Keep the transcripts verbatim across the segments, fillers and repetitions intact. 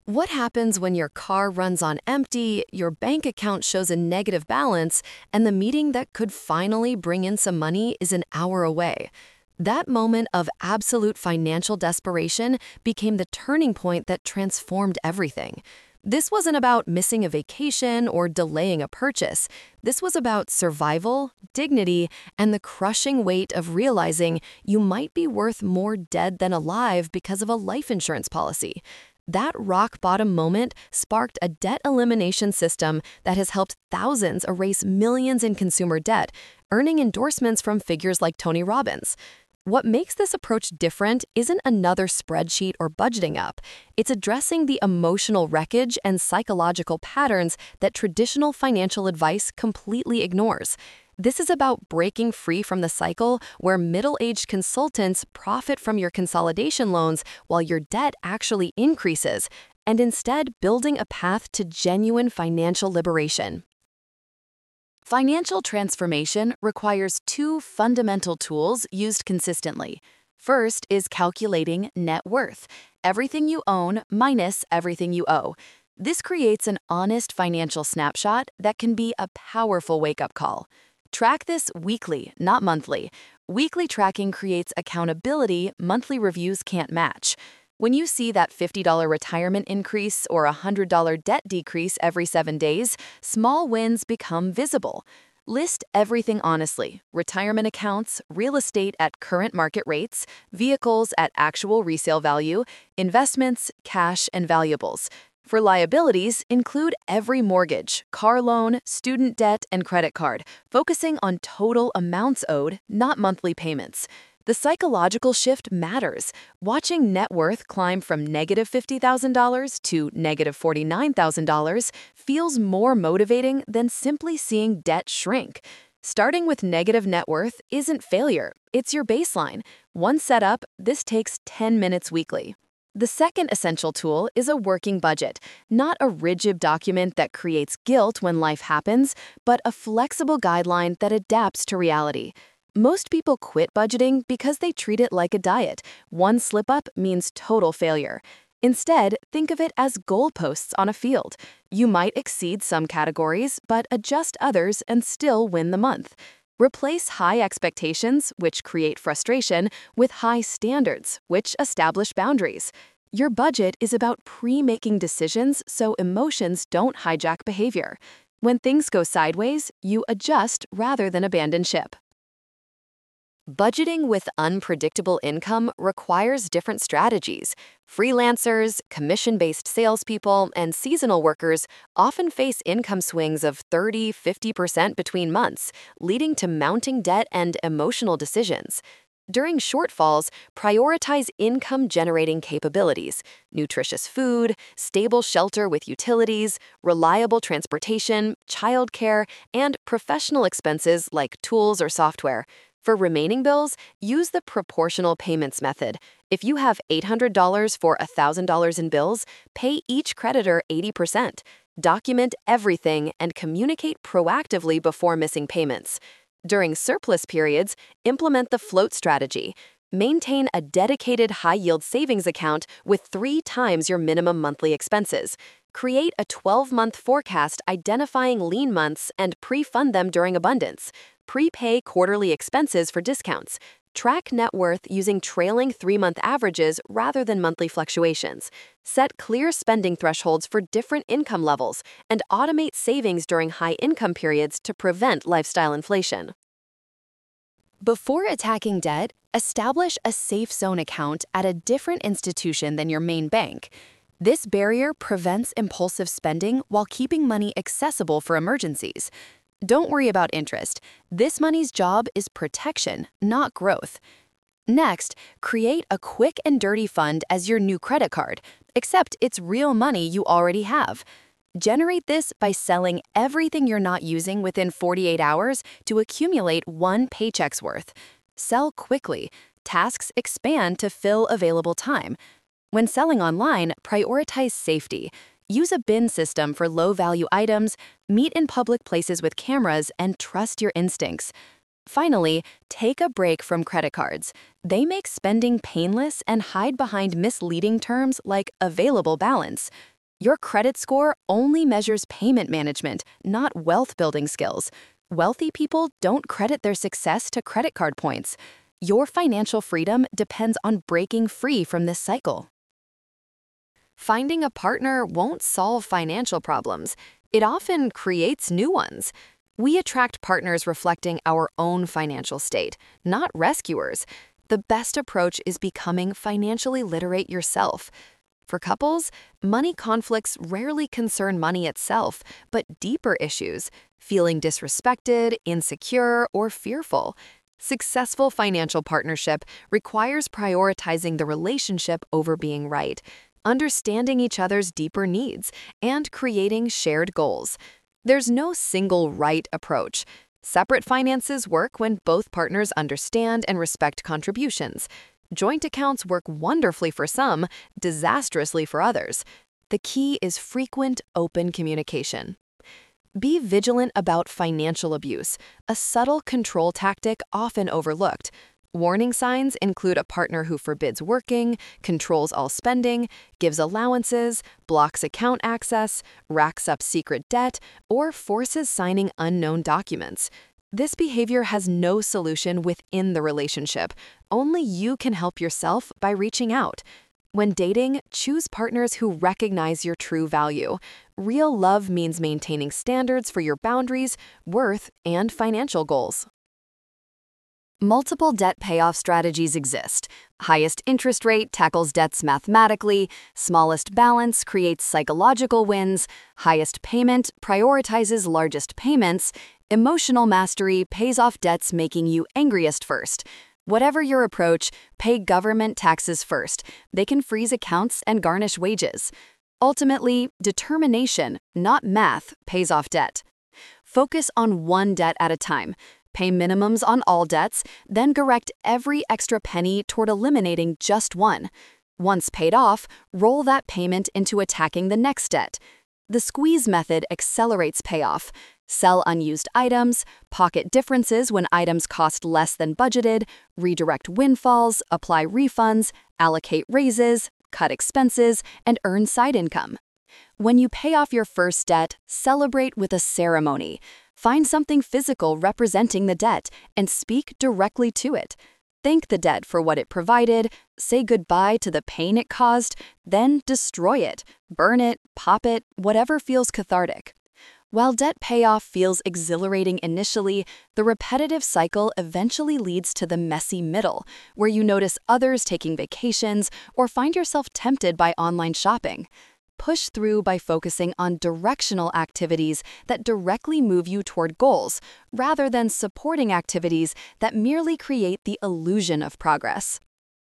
What happens when your car runs on empty, your bank account shows a negative balance, and the meeting that could finally bring in some money is an hour away? That moment of absolute financial desperation became the turning point that transformed everything. This wasn't about missing a vacation or delaying a purchase. This was about survival, dignity, and the crushing weight of realizing you might be worth more dead than alive because of a life insurance policy. That rock bottom moment sparked a debt elimination system that has helped thousands erase millions in consumer debt, earning endorsements from figures like Tony Robbins. What makes this approach different isn't another spreadsheet or budgeting app. It's addressing the emotional wreckage and psychological patterns that traditional financial advice completely ignores. This is about breaking free from the cycle where middle-aged consultants profit from your consolidation loans while your debt actually increases, and instead building a path to genuine financial liberation. Financial transformation requires two fundamental tools used consistently. First is calculating net worth, everything you own minus everything you owe. This creates an honest financial snapshot that can be a powerful wake-up call. Track this weekly, not monthly. Weekly tracking creates accountability monthly reviews can't match. When you see that fifty dollar retirement increase or a one hundred dollar debt decrease every seven days, small wins become visible. List everything honestly: retirement accounts, real estate at current market rates, vehicles at actual resale value, investments, cash, and valuables. For liabilities, include every mortgage, car loan, student debt, and credit card, focusing on total amounts owed, not monthly payments. The psychological shift matters. Watching net worth climb from negative fifty thousand dollars to negative forty-nine thousand dollars feels more motivating than simply seeing debt shrink. Starting with negative net worth isn't failure, it's your baseline. Once set up, this takes ten minutes weekly. The second essential tool is a working budget, not a rigid document that creates guilt when life happens, but a flexible guideline that adapts to reality. Most people quit budgeting because they treat it like a diet. One slip-up means total failure. Instead, think of it as goalposts on a field. You might exceed some categories, but adjust others and still win the month. Replace high expectations, which create frustration, with high standards, which establish boundaries. Your budget is about pre-making decisions so emotions don't hijack behavior. When things go sideways, you adjust rather than abandon ship. Budgeting with unpredictable income requires different strategies. Freelancers, commission-based salespeople, and seasonal workers often face income swings of thirty to fifty percent between months, leading to mounting debt and emotional decisions. During shortfalls, prioritize income-generating capabilities: nutritious food, stable shelter with utilities, reliable transportation, childcare, and professional expenses like tools or software. For remaining bills, use the proportional payments method. If you have eight hundred dollars for one thousand dollars in bills, pay each creditor eighty percent. Document everything and communicate proactively before missing payments. During surplus periods, implement the float strategy. Maintain a dedicated high-yield savings account with three times your minimum monthly expenses. Create a twelve month forecast identifying lean months and pre-fund them during abundance. Prepay quarterly expenses for discounts. Track net worth using trailing three month averages rather than monthly fluctuations. Set clear spending thresholds for different income levels and automate savings during high income periods to prevent lifestyle inflation. Before attacking debt, establish a safe zone account at a different institution than your main bank. This barrier prevents impulsive spending while keeping money accessible for emergencies. Don't worry about interest. This money's job is protection, not growth. Next, create a quick and dirty fund as your new credit card, except it's real money you already have. Generate this by selling everything you're not using within forty-eight hours to accumulate one paycheck's worth. Sell quickly. Tasks expand to fill available time. When selling online, prioritize safety. Use a bin system for low-value items, meet in public places with cameras, and trust your instincts. Finally, take a break from credit cards. They make spending painless and hide behind misleading terms like available balance. Your credit score only measures payment management, not wealth building skills. Wealthy people don't credit their success to credit card points. Your financial freedom depends on breaking free from this cycle. Finding a partner won't solve financial problems. It often creates new ones. We attract partners reflecting our own financial state, not rescuers. The best approach is becoming financially literate yourself. For couples, money conflicts rarely concern money itself, but deeper issues, feeling disrespected, insecure, or fearful. Successful financial partnership requires prioritizing the relationship over being right, understanding each other's deeper needs, and creating shared goals. There's no single right approach. Separate finances work when both partners understand and respect contributions. Joint accounts work wonderfully for some, disastrously for others. The key is frequent, open communication. Be vigilant about financial abuse, a subtle control tactic often overlooked. Warning signs include a partner who forbids working, controls all spending, gives allowances, blocks account access, racks up secret debt, or forces signing unknown documents. This behavior has no solution within the relationship. Only you can help yourself by reaching out. When dating, choose partners who recognize your true value. Real love means maintaining standards for your boundaries, worth, and financial goals. Multiple debt payoff strategies exist. Highest interest rate tackles debts mathematically, smallest balance creates psychological wins, highest payment prioritizes largest payments, emotional mastery pays off debts making you angriest first. Whatever your approach, pay government taxes first. They can freeze accounts and garnish wages. Ultimately, determination, not math, pays off debt. Focus on one debt at a time. Pay minimums on all debts, then direct every extra penny toward eliminating just one. Once paid off, roll that payment into attacking the next debt. The squeeze method accelerates payoff. Sell unused items, pocket differences when items cost less than budgeted, redirect windfalls, apply refunds, allocate raises, cut expenses, and earn side income. When you pay off your first debt, celebrate with a ceremony. Find something physical representing the debt and speak directly to it. Thank the debt for what it provided, say goodbye to the pain it caused, then destroy it, burn it, pop it, whatever feels cathartic. While debt payoff feels exhilarating initially, the repetitive cycle eventually leads to the messy middle, where you notice others taking vacations or find yourself tempted by online shopping. Push through by focusing on directional activities that directly move you toward goals, rather than supporting activities that merely create the illusion of progress.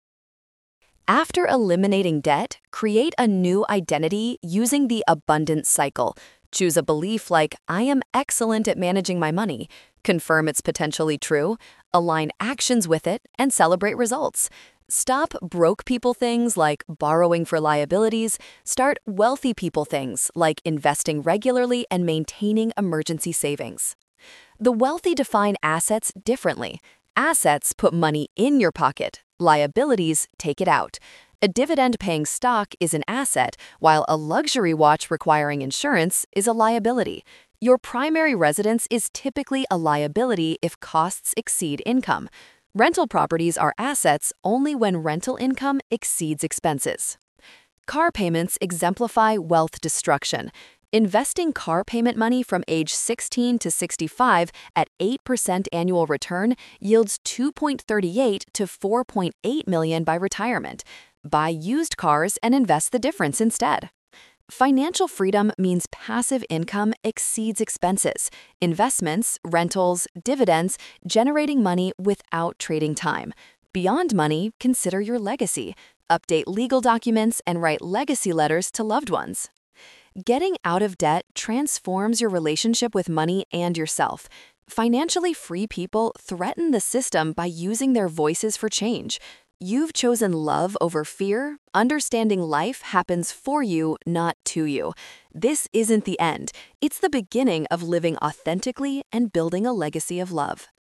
After eliminating debt, create a new identity using the abundance cycle. Choose a belief like, I am excellent at managing my money. Confirm it's potentially true, align actions with it, and celebrate results. Stop broke people things like borrowing for liabilities. Start wealthy people things like investing regularly and maintaining emergency savings. The wealthy define assets differently. Assets put money in your pocket. Liabilities take it out. A dividend-paying stock is an asset, while a luxury watch requiring insurance is a liability. Your primary residence is typically a liability if costs exceed income. Rental properties are assets only when rental income exceeds expenses. Car payments exemplify wealth destruction. Investing car payment money from age sixteen to sixty-five at eight percent annual return yields two point three eight to four point eight million by retirement. Buy used cars and invest the difference instead. Financial freedom means passive income exceeds expenses, investments, rentals, dividends, generating money without trading time. Beyond money, consider your legacy. Update legal documents and write legacy letters to loved ones. Getting out of debt transforms your relationship with money and yourself. Financially free people threaten the system by using their voices for change. You've chosen love over fear. Understanding life happens for you, not to you. This isn't the end. It's the beginning of living authentically and building a legacy of love.